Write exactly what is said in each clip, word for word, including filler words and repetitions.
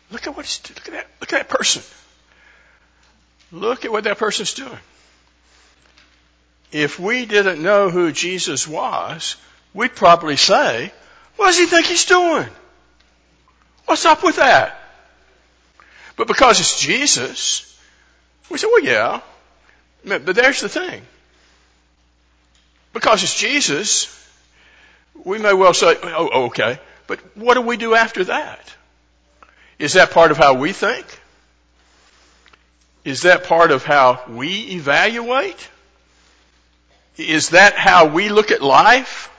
Look at what he's, look at that, look at that person. Look at what that person's doing. If we didn't know who Jesus was, we'd probably say, what does he think he's doing? What's up with that? But because it's Jesus, we say, well, yeah. But there's the thing. Because it's Jesus, we may well say, oh, okay. But what do we do after that? Is that part of how we think? Is that part of how we evaluate? Is that how we look at life?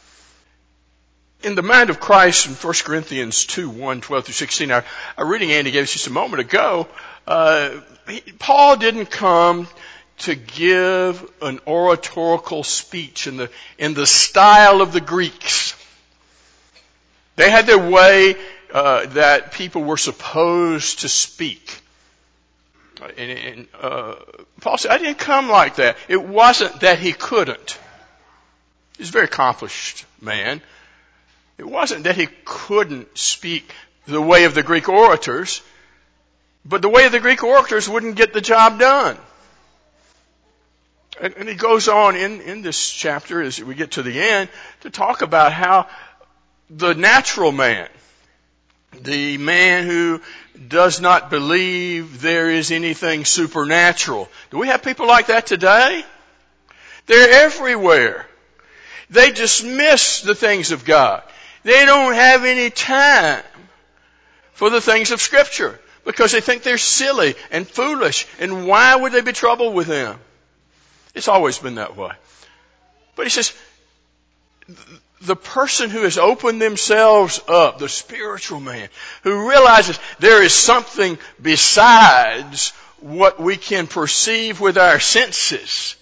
In the mind of Christ in First Corinthians two, one, twelve through sixteen, our, our reading Andy gave us just a moment ago, uh, he, Paul didn't come to give an oratorical speech in the, in the style of the Greeks. They had their way uh, that people were supposed to speak. And, and uh, Paul said, I didn't come like that. It wasn't that he couldn't. He's a very accomplished man. It wasn't that he couldn't speak the way of the Greek orators, but the way of the Greek orators wouldn't get the job done. And, and he goes on in, in this chapter, as we get to the end, to talk about how the natural man, the man who does not believe there is anything supernatural. Do we have people like that today? They're everywhere. They dismiss the things of God. They don't have any time for the things of Scripture because they think they're silly and foolish. And why would they be troubled with them? It's always been that way. But he says, the person who has opened themselves up, the spiritual man, who realizes there is something besides what we can perceive with our senses,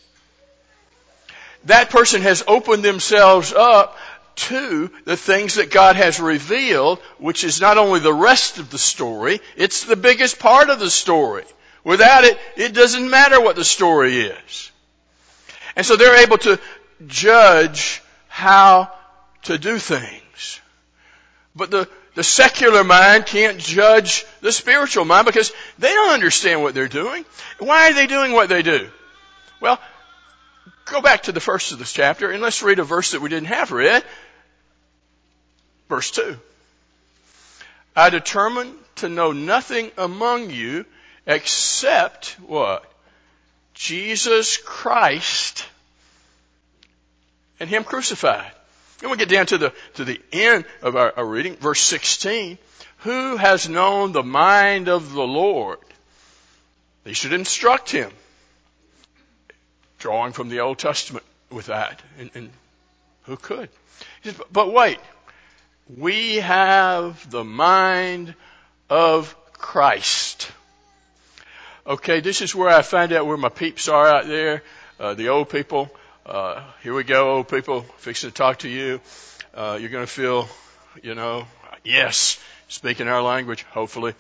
that person has opened themselves up to the things that God has revealed, which is not only the rest of the story, it's the biggest part of the story. Without it, it doesn't matter what the story is. And so they're able to judge how to do things. But the, the secular mind can't judge the spiritual mind because they don't understand what they're doing. Why are they doing what they do? Well, go back to the first of this chapter and let's read a verse that we didn't have read. Verse two. I determined to know nothing among you except what? Jesus Christ and Him crucified. And we get down to the, to the end of our, our reading, verse sixteen. Who has known the mind of the Lord? They should instruct him. Drawing from the Old Testament with that. And, and who could? He says, but wait. We have the mind of Christ. Okay, this is where I find out where my peeps are out there, uh, the old people. Uh, here we go, old people, fixing to talk to you. Uh, you're going to feel, you know, yes, speaking our language, hopefully.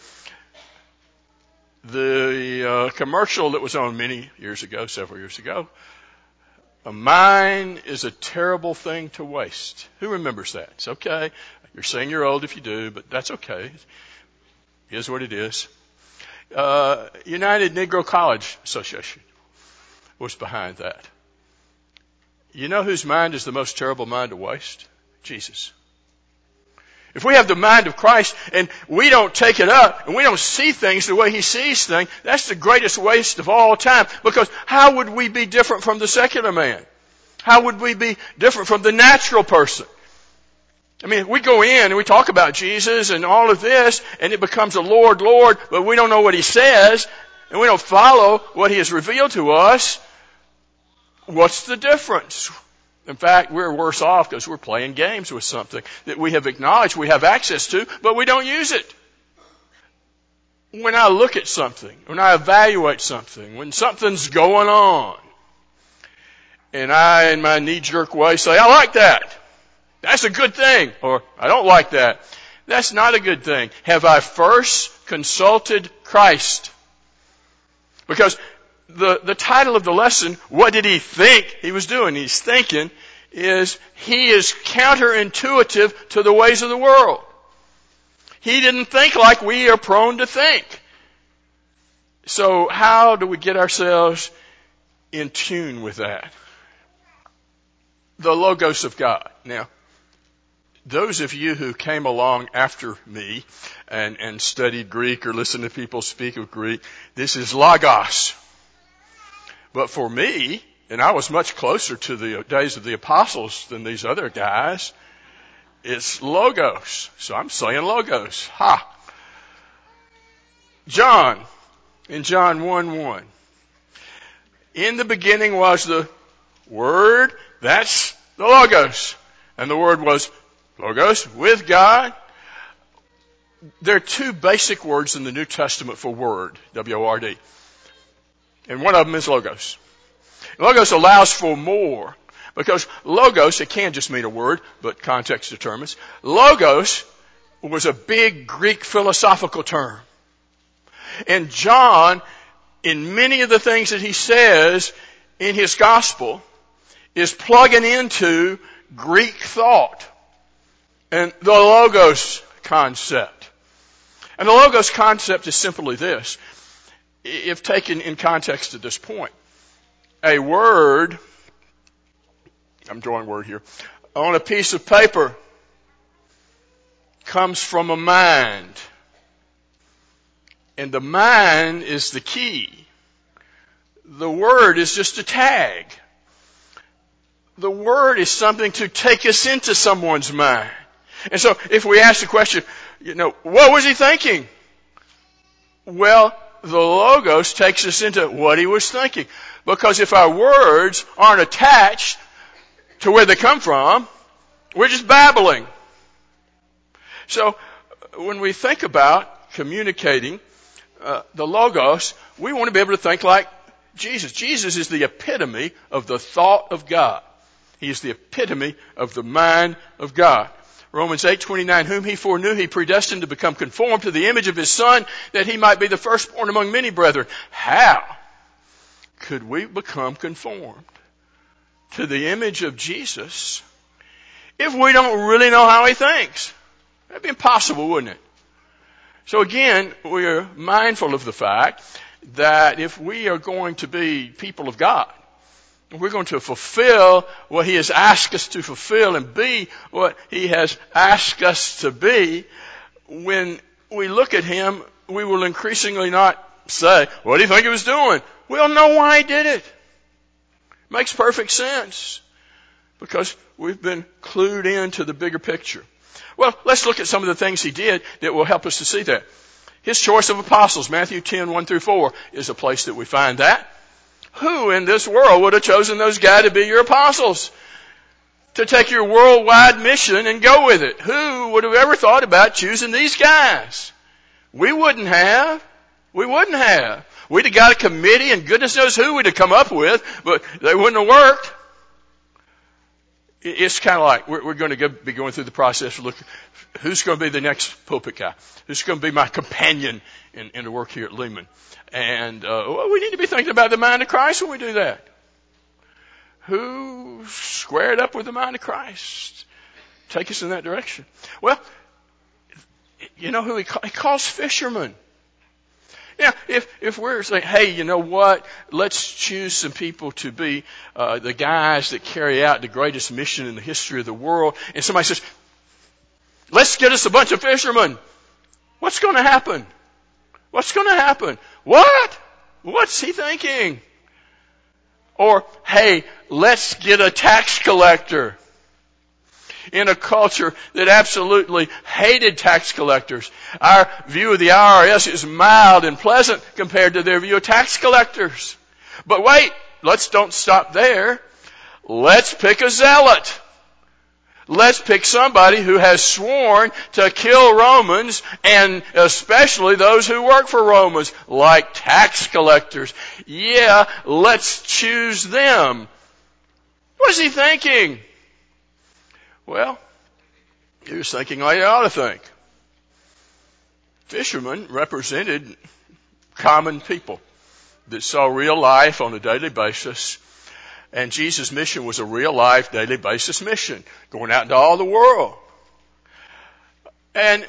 The uh, commercial that was on many years ago, several years ago, a mind is a terrible thing to waste. Who remembers that? It's okay. You're saying you're old if you do, but that's okay. It is what it is. Uh, United Negro College Association was behind that. You know whose mind is the most terrible mind to waste? Jesus. If we have the mind of Christ and we don't take it up and we don't see things the way He sees things, that's the greatest waste of all time. Because how would we be different from the secular man? How would we be different from the natural person? I mean, we go in and we talk about Jesus and all of this and it becomes a Lord, Lord, but we don't know what He says and we don't follow what He has revealed to us. What's the difference? In fact, we're worse off because we're playing games with something that we have acknowledged we have access to, but we don't use it. When I look at something, when I evaluate something, when something's going on, and I, in my knee-jerk way, say, I like that. That's a good thing. Or, I don't like that. That's not a good thing. Have I first consulted Christ? Because The, the title of the lesson, what did he think he was doing? He's thinking is he is counterintuitive to the ways of the world. He didn't think like we are prone to think. So how do we get ourselves in tune with that? The Logos of God. Now, those of you who came along after me and, and studied Greek or listened to people speak of Greek, this is Logos. But for me, and I was much closer to the days of the apostles than these other guys, it's Logos. So I'm saying Logos. Ha! John, in John one one. In the beginning was the Word, that's the Logos. And the Word was Logos, with God. There are two basic words in the New Testament for word, W O R D. And one of them is Logos. Logos allows for more. Because Logos, it can just mean a word, but context determines. Logos was a big Greek philosophical term. And John, in many of the things that he says in his gospel, is plugging into Greek thought and the Logos concept. And the Logos concept is simply this. If taken in context at this point, a word, I'm drawing a word here, on a piece of paper comes from a mind. And the mind is the key. The word is just a tag. The word is something to take us into someone's mind. And so if we ask the question, you know, what was he thinking? Well, the Logos takes us into what he was thinking. Because if our words aren't attached to where they come from, we're just babbling. So when we think about communicating uh, the Logos, we want to be able to think like Jesus. Jesus is the epitome of the thought of God. He is the epitome of the mind of God. Romans eight twenty-nine, whom he foreknew, he predestined to become conformed to the image of his Son, that he might be the firstborn among many brethren. How could we become conformed to the image of Jesus if we don't really know how he thinks? That'd be impossible, wouldn't it? So again, we are mindful of the fact that if we are going to be people of God, we're going to fulfill what he has asked us to fulfill and be what he has asked us to be, when we look at him, we will increasingly not say, what do you think he was doing? We'll know why he did it. Makes perfect sense. Because we've been clued into the bigger picture. Well, let's look at some of the things he did that will help us to see that. His choice of apostles, Matthew ten, one through four, is a place that we find that. Who in this world would have chosen those guys to be your apostles? To take your worldwide mission and go with it? Who would have ever thought about choosing these guys? We wouldn't have. We wouldn't have. We'd have got a committee and goodness knows who we'd have come up with, but they wouldn't have worked. It's kind of like we're, we're going to go, be going through the process of looking, who's going to be the next pulpit guy? Who's going to be my companion in, in the work here at Lehman? And uh, well, we need to be thinking about the mind of Christ when we do that. Who squared up with the mind of Christ? Take us in that direction. Well, you know who he, call, he calls fishermen. Now, if, if we're saying, hey, you know what, let's choose some people to be uh, the guys that carry out the greatest mission in the history of the world, and somebody says, let's get us a bunch of fishermen, what's going to happen? What's going to happen? What? What's he thinking? Or, hey, let's get a tax collector. In a culture that absolutely hated tax collectors, our view of the I R S is mild and pleasant compared to their view of tax collectors. But wait, let's don't stop there. Let's pick a zealot. Let's pick somebody who has sworn to kill Romans, and especially those who work for Romans, like tax collectors. Yeah, let's choose them. What is he thinking? Well, he was thinking like he ought to think. Fishermen represented common people that saw real life on a daily basis. And Jesus' mission was a real life, daily basis mission, going out into all the world. And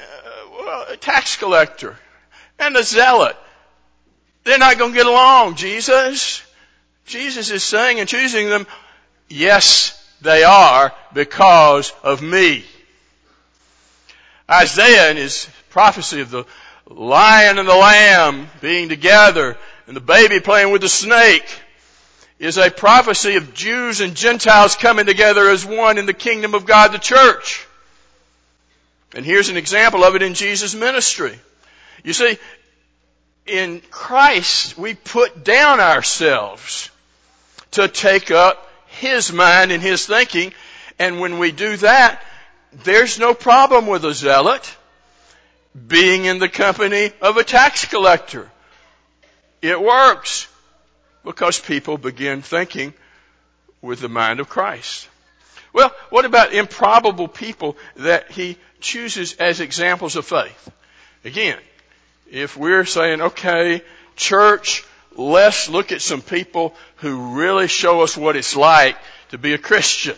well, a tax collector and a zealot, they're not going to get along, Jesus. Jesus is saying and choosing them, yes, they are, because of me. Isaiah in his prophecy of the lion and the lamb being together and the baby playing with the snake is a prophecy of Jews and Gentiles coming together as one in the kingdom of God, the church. And here's an example of it in Jesus' ministry. You see, in Christ, we put down ourselves to take up His mind and His thinking. And when we do that, there's no problem with a zealot being in the company of a tax collector. It works because people begin thinking with the mind of Christ. Well, what about improbable people that He chooses as examples of faith? Again, if we're saying, okay, church, let's look at some people who really show us what it's like to be a Christian.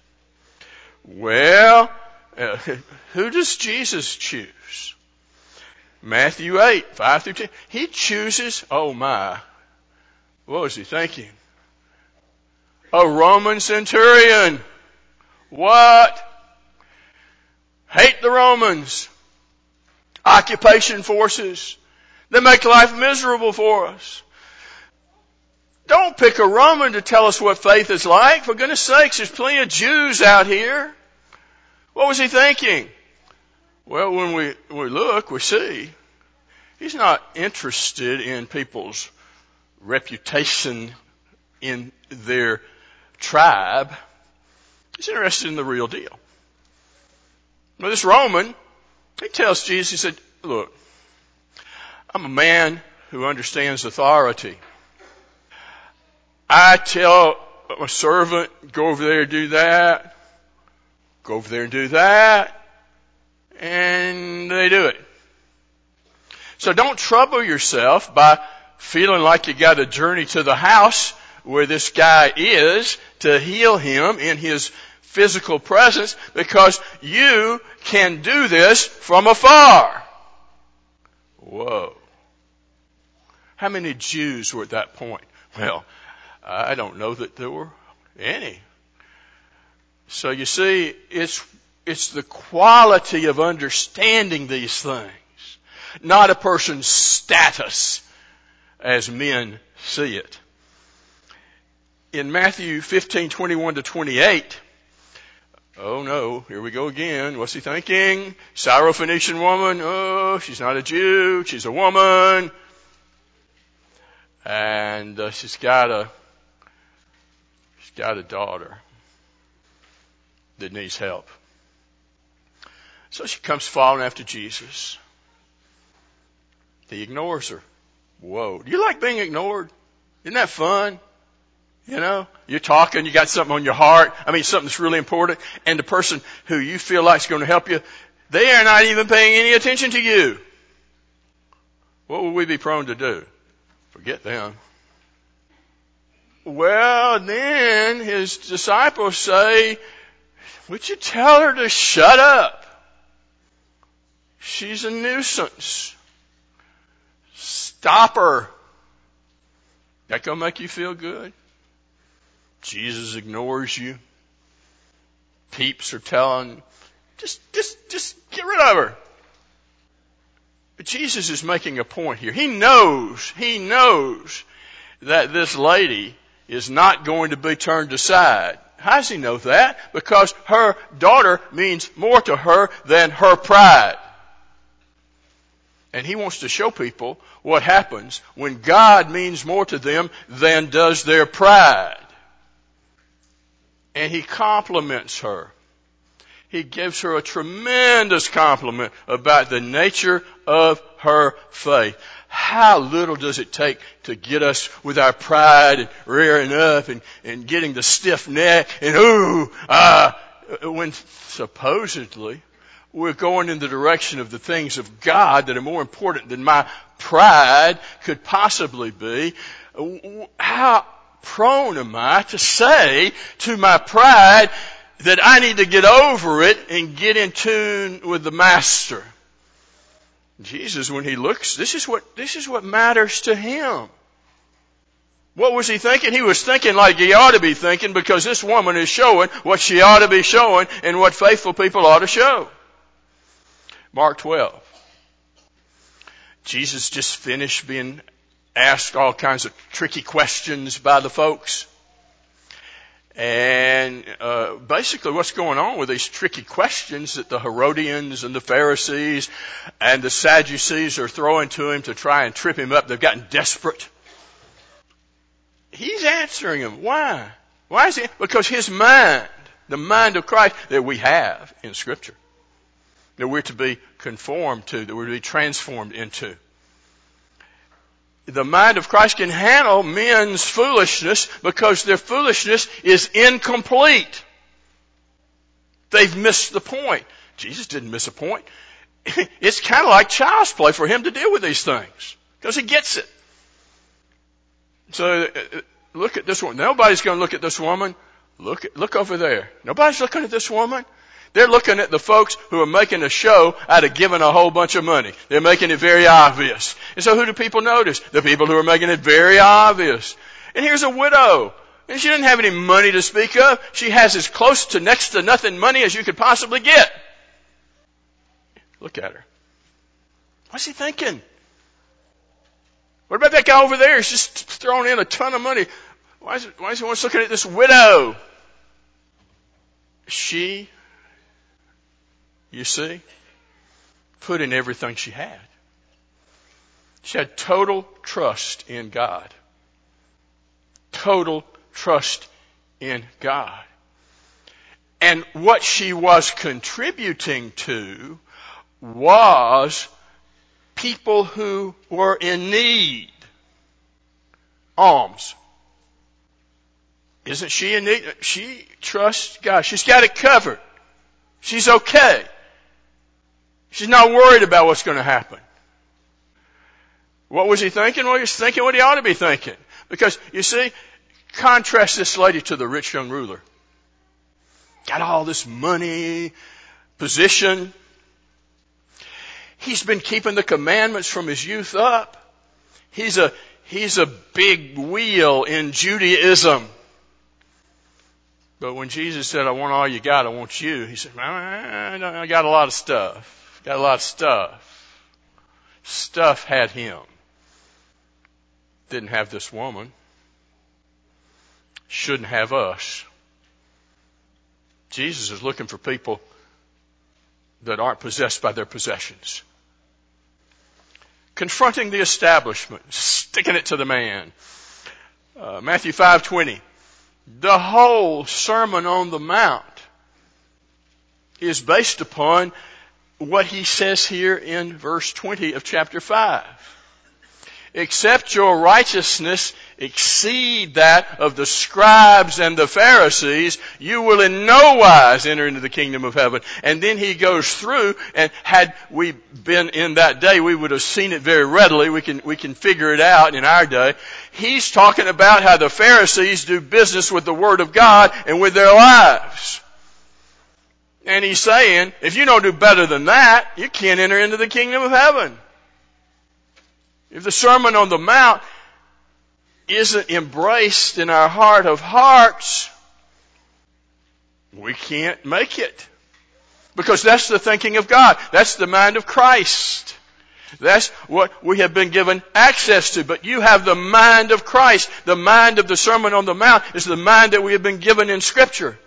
Well, uh, who does Jesus choose? Matthew eight, five through ten. He chooses, oh my, what was he thinking? A Roman centurion. What? Hate the Romans. Occupation forces. They make life miserable for us. Don't pick a Roman to tell us what faith is like. For goodness sakes, there's plenty of Jews out here. What was he thinking? Well, when we, we look, we see he's not interested in people's reputation in their tribe. He's interested in the real deal. Well, this Roman, he tells Jesus, he said, look, I'm a man who understands authority. I tell a servant, go over there and do that. Go over there and do that. And they do it. So don't trouble yourself by feeling like you got to journey to the house where this guy is to heal him in his physical presence, because you can do this from afar. Whoa. How many Jews were at that point? Well, I don't know that there were any. So you see, it's, it's the quality of understanding these things, not a person's status as men see it. In Matthew fifteen, twenty-one to twenty-eight, oh no, here we go again. What's he thinking? Syrophoenician woman. Oh, she's not a Jew. She's a woman. And uh, she's got a, she's got a daughter that needs help. So she comes following after Jesus. He ignores her. Whoa. Do you like being ignored? Isn't that fun? You know, you're talking, you got something on your heart. I mean, something that's really important. And the person who you feel like is going to help you, they are not even paying any attention to you. What would we be prone to do? Forget them. Well, then his disciples say, would you tell her to shut up? She's a nuisance. Stop her. That gonna make you feel good? Jesus ignores you. Peeps are telling, just, just, just get rid of her. But Jesus is making a point here. He knows, he knows that this lady is not going to be turned aside. How does he know that? Because her daughter means more to her than her pride. And he wants to show people what happens when God means more to them than does their pride. And he compliments her. He gives her a tremendous compliment about the nature of her faith. How little does it take to get us with our pride and rearing up and, and getting the stiff neck and ooh, ah, when supposedly we're going in the direction of the things of God that are more important than my pride could possibly be. How prone am I to say to my pride that I need to get over it and get in tune with the Master? Jesus, when he looks, this is what, this is what matters to him. What was he thinking? He was thinking like he ought to be thinking, because this woman is showing what she ought to be showing and what faithful people ought to show. Mark twelve. Jesus just finished being asked all kinds of tricky questions by the folks. And uh, basically what's going on with these tricky questions that the Herodians and the Pharisees and the Sadducees are throwing to him to try and trip him up, they've gotten desperate. He's answering them. Why? Why is he? Because his mind, the mind of Christ that we have in Scripture, that we're to be conformed to, that we're to be transformed into. The mind of Christ can handle men's foolishness because their foolishness is incomplete. They've missed the point. Jesus didn't miss a point. It's kind of like child's play for him to deal with these things because he gets it. So look at this one. Nobody's going to look at this woman. Look at, look over there. Nobody's looking at this woman. They're looking at the folks who are making a show out of giving a whole bunch of money. They're making it very obvious. And so who do people notice? The people who are making it very obvious. And here's a widow. And she doesn't have any money to speak of. She has as close to next to nothing money as you could possibly get. Look at her. What's he thinking? What about that guy over there? He's just throwing in a ton of money. Why is, it, why is he looking at this widow? She, you see, put in everything she had. She had total trust in God. Total trust in God. And what she was contributing to was people who were in need. Alms. Isn't she in need? She trusts God. She's got it covered. She's okay. She's not worried about what's going to happen. What was he thinking? Well, he's thinking what he ought to be thinking. Because, you see, contrast this lady to the rich young ruler. Got all this money, position. He's been keeping the commandments from his youth up. He's a, he's a big wheel in Judaism. But when Jesus said, I want all you got, I want you, he said, I got a lot of stuff. Got a lot of stuff. Stuff had him. Didn't have this woman. Shouldn't have us. Jesus is looking for people that aren't possessed by their possessions. Confronting the establishment, sticking it to the man. Uh, Matthew five twenty. The whole Sermon on the Mount is based upon what he says here in verse twenty of chapter five. Except your righteousness exceed that of the scribes and the Pharisees, you will in no wise enter into the kingdom of heaven. And then he goes through, and had we been in that day, we would have seen it very readily. We can, we can figure it out in our day. He's talking about how the Pharisees do business with the Word of God and with their lives. And he's saying, if you don't do better than that, you can't enter into the kingdom of heaven. If the Sermon on the Mount isn't embraced in our heart of hearts, we can't make it. Because that's the thinking of God. That's the mind of Christ. That's what we have been given access to. But you have the mind of Christ. The mind of the Sermon on the Mount is the mind that we have been given in Scripture.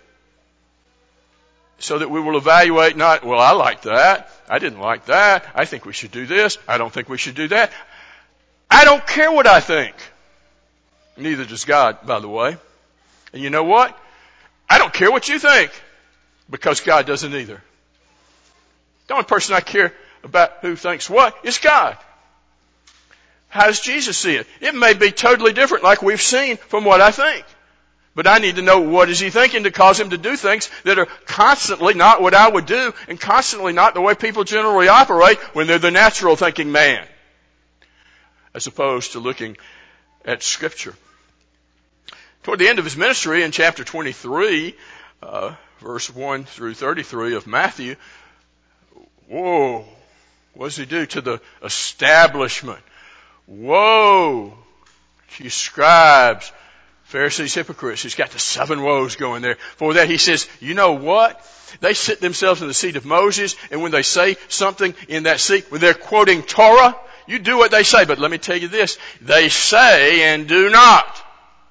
So that we will evaluate not, well, I like that. I didn't like that. I think we should do this. I don't think we should do that. I don't care what I think. Neither does God, by the way. And you know what? I don't care what you think, because God doesn't either. The only person I care about who thinks what is God. How does Jesus see it? It may be totally different, like we've seen, from what I think. But I need to know what is he thinking to cause him to do things that are constantly not what I would do, and constantly not the way people generally operate when they're the natural thinking man, as opposed to looking at Scripture. Toward the end of his ministry in chapter twenty-three, uh, verse one through thirty-three of Matthew, whoa, What does he do to the establishment? Woe to you scribes, Pharisees, hypocrites. He's got the seven woes going there. For that he says, you know what? They sit themselves in the seat of Moses, and when they say something in that seat, when they're quoting Torah, you do what they say. But let me tell you this, they say and do not.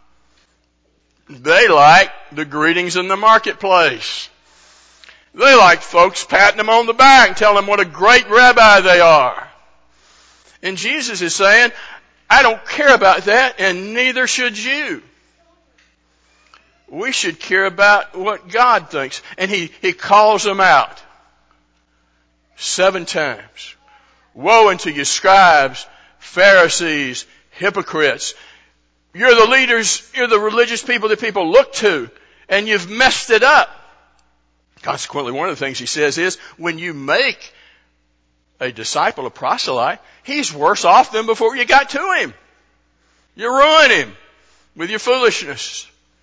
They like the greetings in the marketplace. They like folks patting them on the back and telling them what a great rabbi they are. And Jesus is saying, I don't care about that, and neither should you. We should care about what God thinks. And he, he calls them out seven times. Woe unto you scribes, Pharisees, hypocrites. You're the leaders, you're the religious people that people look to, and you've messed it up. Consequently, one of the things he says is, when you make a disciple, a proselyte, he's worse off than before you got to him. You ruin him with your foolishness.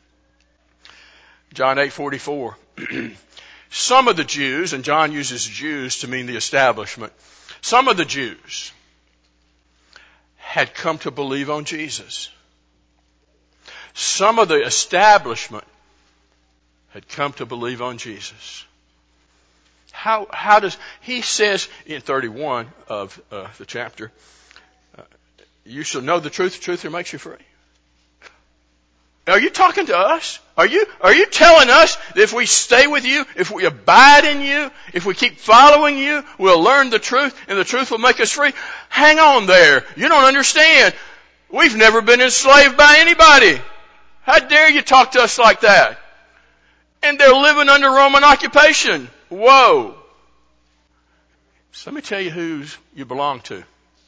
John eight forty-four. Some of the Jews, and John uses Jews to mean the establishment, some of the Jews had come to believe on Jesus. Some of the establishment had come to believe on Jesus. How, how does, he says in thirty-one of uh, the chapter, uh, you shall know the truth, the truth will make you free. Are you talking to us? Are you, are you telling us that if we stay with you, if we abide in you, if we keep following you, we'll learn the truth and the truth will make us free? Hang on there. You don't understand. We've never been enslaved by anybody. How dare you talk to us like that? And they're living under Roman occupation. Whoa. So let me tell you who you belong to.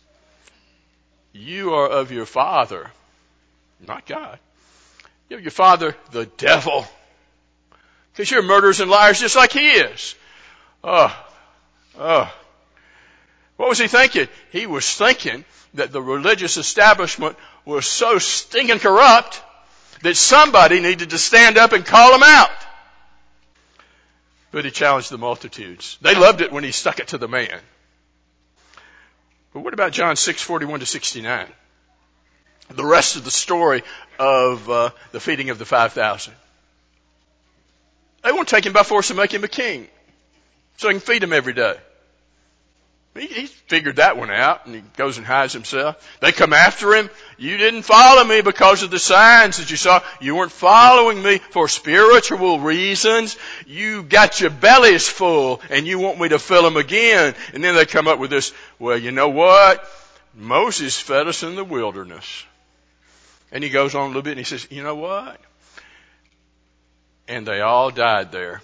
You are of your father, not God. You're your father, the devil. Because you're murderers and liars just like he is. Oh, oh. What was he thinking? He was thinking that the religious establishment was so stinking corrupt that somebody needed to stand up and call them out. But he challenged the multitudes. They loved it when he stuck it to the man. But what about John six forty-one to sixty-nine? The rest of the story of uh, the feeding of the five thousand. They won't take him by force and make him a king, so he can feed them every day. He, he figured that one out, and he goes and hides himself. They come after him. You didn't follow me because of the signs that you saw. You weren't following me for spiritual reasons. You got your bellies full, and you want me to fill them again. And then they come up with this, well, you know what? Moses fed us in the wilderness. And he goes on a little bit and he says, you know what? And they all died there.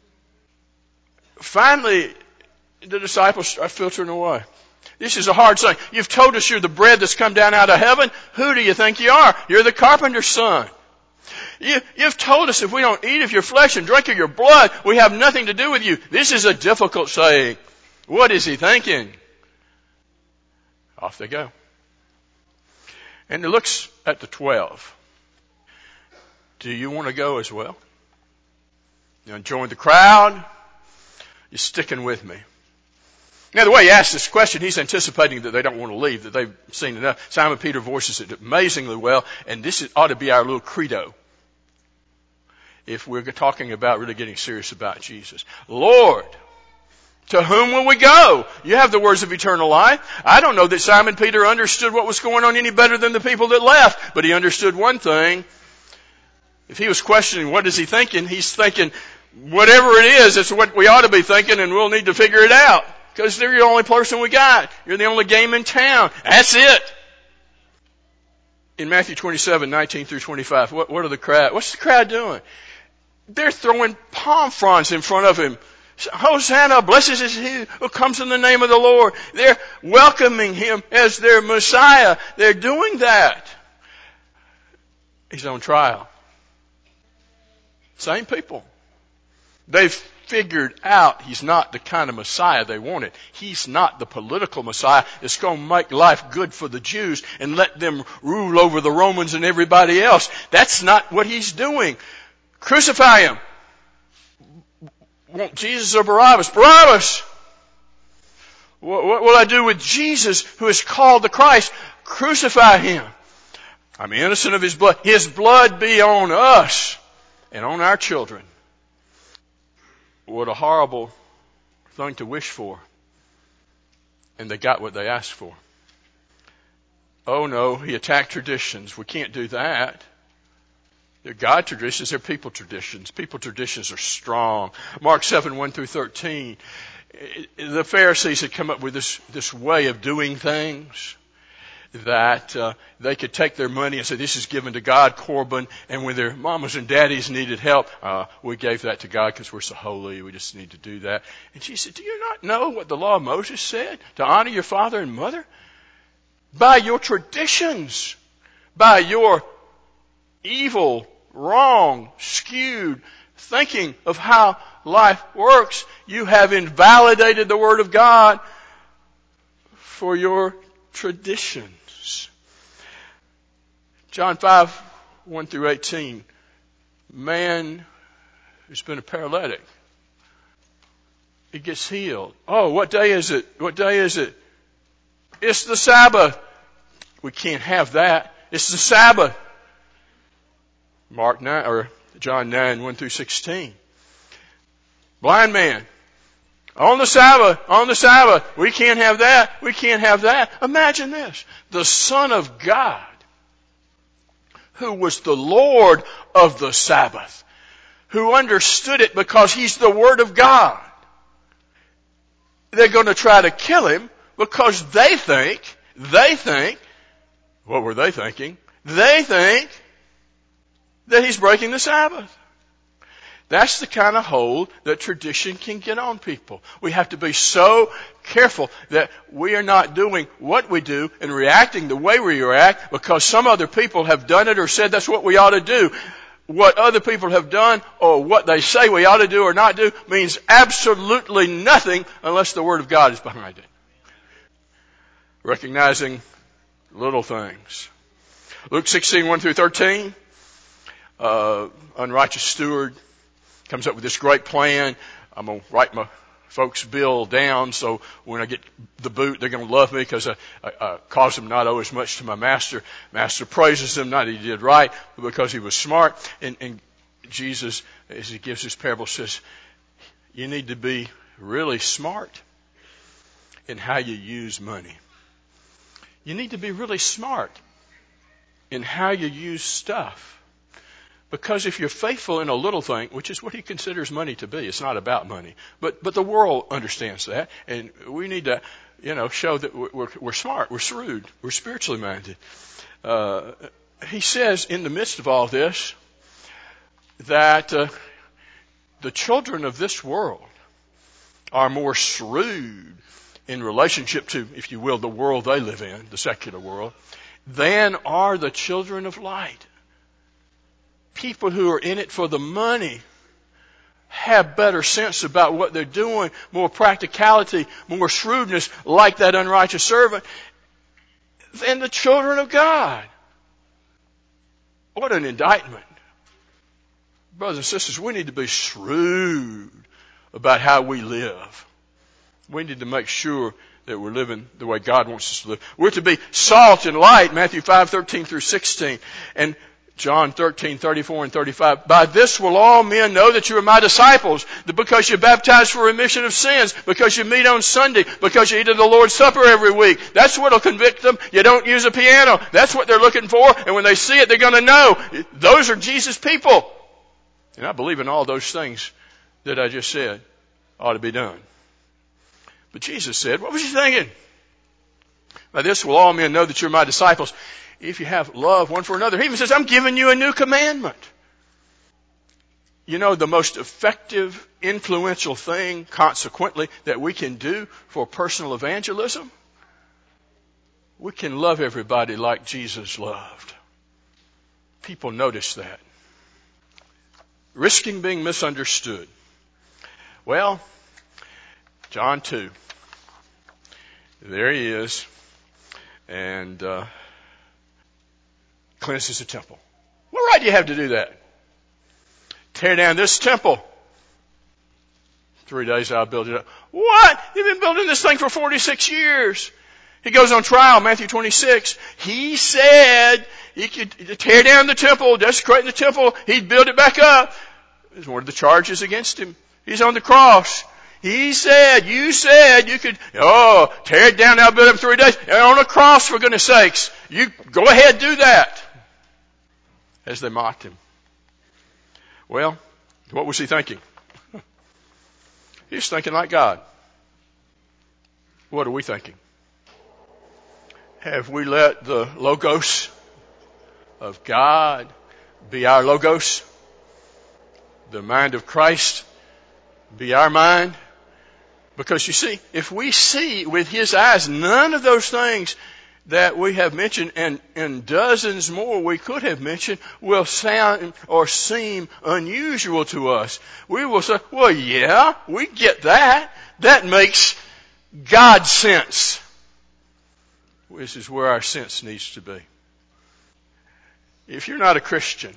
Finally, the disciples start filtering away. This is a hard saying. You've told us you're the bread that's come down out of heaven. Who do you think you are? You're the carpenter's son. You, you've told us if we don't eat of your flesh and drink of your blood, we have nothing to do with you. This is a difficult saying. What is he thinking? Off they go. And he looks at the twelve. Do you want to go as well? You want to join the crowd? You're sticking with me. Now, the way he asks this question, he's anticipating that they don't want to leave, that they've seen enough. Simon Peter voices it amazingly well, and this is, ought to be our little credo if we're talking about really getting serious about Jesus. Lord, to whom will we go? You have the words of eternal life. I don't know that Simon Peter understood what was going on any better than the people that left, but he understood one thing. If he was questioning what is he thinking, he's thinking, whatever it is, it's what we ought to be thinking, and we'll need to figure it out. Because they're the only person we got. You're the only game in town. That's it. In Matthew twenty-seven, nineteen through twenty-five, what, what are the crowd? What's the crowd doing? They're throwing palm fronds in front of him. Hosanna, blessed is he who comes in the name of the Lord. They're welcoming him as their Messiah. They're doing that. He's on trial. Same people. They've figured out he's not the kind of Messiah they wanted. He's not the political Messiah that's going to make life good for the Jews and let them rule over the Romans and everybody else. That's not what he's doing. Crucify him. Want Jesus or Barabbas? Barabbas! What, what will I do with Jesus who is called the Christ? Crucify him. I'm innocent of his blood. His blood be on us and on our children. What a horrible thing to wish for. And they got what they asked for. Oh no, he attacked traditions. We can't do that. They're God traditions, they're people traditions. People traditions are strong. Mark seven, one through thirteen. The Pharisees had come up with this, this way of doing things that uh, they could take their money and say, this is given to God, Corban, and when their mamas and daddies needed help, uh, we gave that to God because we're so holy, we just need to do that. And she said, do you not know what the law of Moses said? To honor your father and mother? By your traditions, by your evil, wrong, skewed thinking of how life works, you have invalidated the Word of God for your traditions. John five, one through eighteen. Man who's been a paralytic, he gets healed. Oh, what day is it? What day is it? It's the Sabbath. We can't have that. It's the Sabbath. Mark nine, or John nine, one through sixteen. Blind man. On the Sabbath, on the Sabbath. We can't have that. We can't have that. Imagine this. The Son of God, who was the Lord of the Sabbath, who understood it because He's the Word of God. They're going to try to kill Him because they think, they think, what were they thinking? They think that He's breaking the Sabbath. That's the kind of hold that tradition can get on people. We have to be so careful that we are not doing what we do and reacting the way we react because some other people have done it or said that's what we ought to do. What other people have done or what they say we ought to do or not do means absolutely nothing unless the Word of God is behind it. Recognizing little things. Luke sixteen, one through thirteen. Uh, unrighteous steward comes up with this great plan. I'm going to write my folks' bill down so when I get the boot, they're going to love me because I, I, I caused them not owe as much to my master. Master praises him, not that he did right, but because he was smart. And, and Jesus, as he gives this parable, says, you need to be really smart in how you use money. You need to be really smart in how you use stuff. Because if you're faithful in a little thing, which is what he considers money to be, it's not about money. But but the world understands that, and we need to, you know, show that we're we're smart, we're shrewd, we're spiritually minded. Uh, he says in the midst of all this that uh, the children of this world are more shrewd in relationship to, if you will, the world they live in, the secular world, than are the children of light. People who are in it for the money have better sense about what they're doing, more practicality, more shrewdness, like that unrighteous servant, than the children of God. What an indictment. Brothers and sisters, we need to be shrewd about how we live. We need to make sure that we're living the way God wants us to live. We're to be salt and light, Matthew five, thirteen through sixteen. And John thirteen, thirty-four and thirty-five. By this will all men know that you are my disciples, because you're baptized for remission of sins, because you meet on Sunday, because you eat of the Lord's Supper every week. That's what will convict them. You don't use a piano. That's what they're looking for. And when they see it, they're going to know those are Jesus' people. And I believe in all those things that I just said ought to be done. But Jesus said, what was he thinking? By this will all men know that you're my disciples, if you have love one for another. He even says, I'm giving you a new commandment. You know, the most effective, influential thing, consequently, that we can do for personal evangelism, we can love everybody like Jesus loved. People notice that. Risking being misunderstood. Well, John two. There he is. And, uh, cleanses the temple. What right do you have to do that? Tear down this temple. Three days I'll build it up. What? You've been building this thing for forty-six years. He goes on trial, Matthew twenty-six. He said he could tear down the temple, desecrate the temple. He'd build it back up. It was one of the charges against him. He's on the cross. He said, you said you could, oh, tear it down, I'll build it in three days. And on a cross, for goodness sakes. You go ahead, do that. As they mocked him. Well, what was he thinking? He was thinking like God. What are we thinking? Have we let the Logos of God be our Logos? The mind of Christ be our mind? Because you see, if we see with His eyes none of those things that we have mentioned and, and dozens more we could have mentioned will sound or seem unusual to us. We will say, well, yeah, we get that. That makes God sense. This is where our sense needs to be. If you're not a Christian,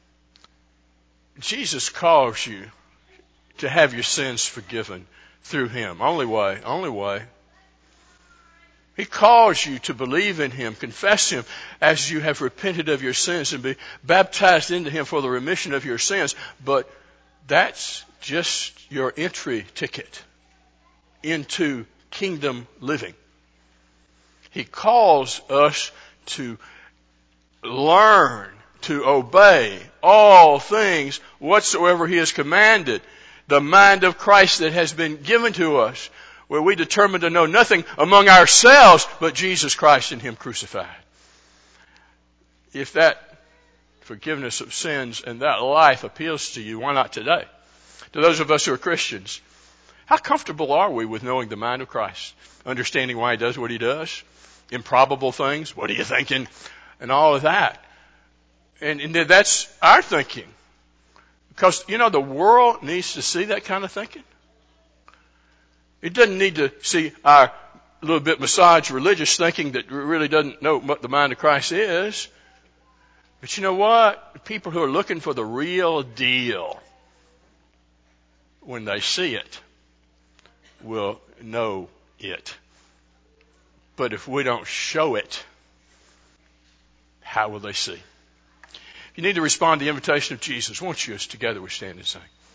Jesus calls you to have your sins forgiven through Him. Only way, only way. He calls you to believe in Him, confess Him as you have repented of your sins and be baptized into Him for the remission of your sins. But that's just your entry ticket into kingdom living. He calls us to learn to obey all things whatsoever He has commanded. The mind of Christ that has been given to us, where we determine to know nothing among ourselves but Jesus Christ and Him crucified. If that forgiveness of sins and that life appeals to you, why not today? To those of us who are Christians, how comfortable are we with knowing the mind of Christ? Understanding why He does what He does? Improbable things? What are you thinking? And all of that. And, and that's our thinking. Because, you know, the world needs to see that kind of thinking. It doesn't need to see our little bit massaged religious thinking that really doesn't know what the mind of Christ is. But you know what? People who are looking for the real deal, when they see it, will know it. But if we don't show it, how will they see? If you need to respond to the invitation of Jesus, won't you, as together we stand and sing?